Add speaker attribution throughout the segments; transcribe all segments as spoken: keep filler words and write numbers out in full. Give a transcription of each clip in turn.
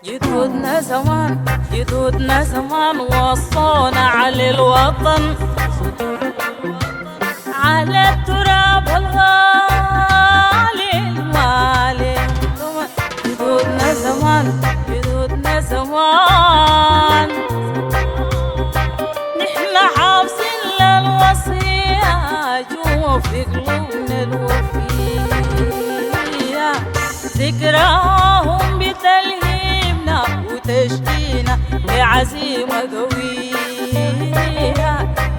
Speaker 1: جدودنا زمان جدودنا زمان وصونا على الوطن، على التراب الغالي المالي. جدودنا زمان جدودنا زمان نحن حافظين للوصية جوا في قلوبنا الوفية، ذكراهم بتلهيمنا وتشجينا بعزيمة قوية.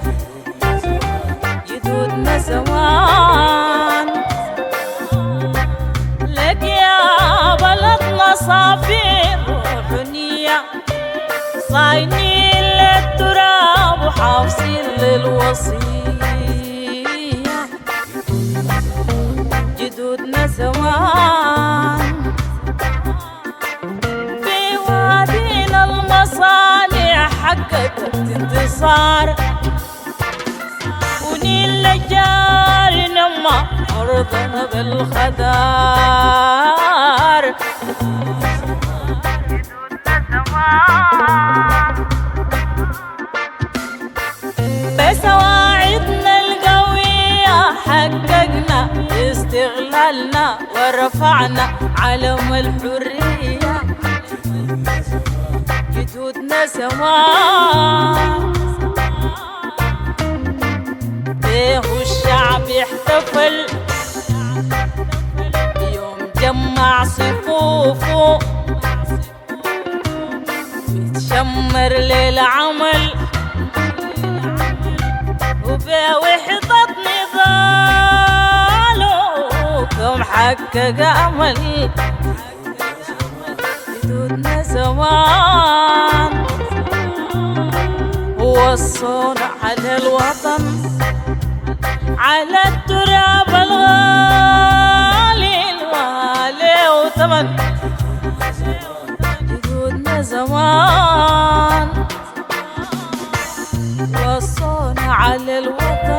Speaker 1: جدودنا زمان لك يا بلدنا صافين روح ونية، صاينين للتراب وحافظين للوصية. جدودنا زمان في وادينا المصانع حققت انتصار، ونيل للجار نما أرضنا بالخدار. بسواعدنا القوية حققنا استغلالنا ورفعنا علم الحرية. جدودنا زمان بيه الشعب يحتفل يوم جمع صفوفه، يتشمر للعمل وبوحدة نضاله كم حقق أمل. جدودنا زمان وصونا على الوطن، على التراب الغالي الغالي وثمن. جدودنا زمان وصونا على الوطن،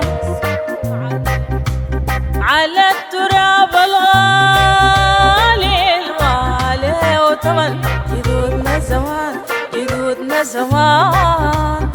Speaker 1: على التراب الغالي الغالي وثمن. جدودنا زمان جدودنا زمان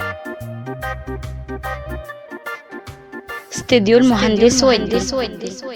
Speaker 2: استديو المهندس ودي.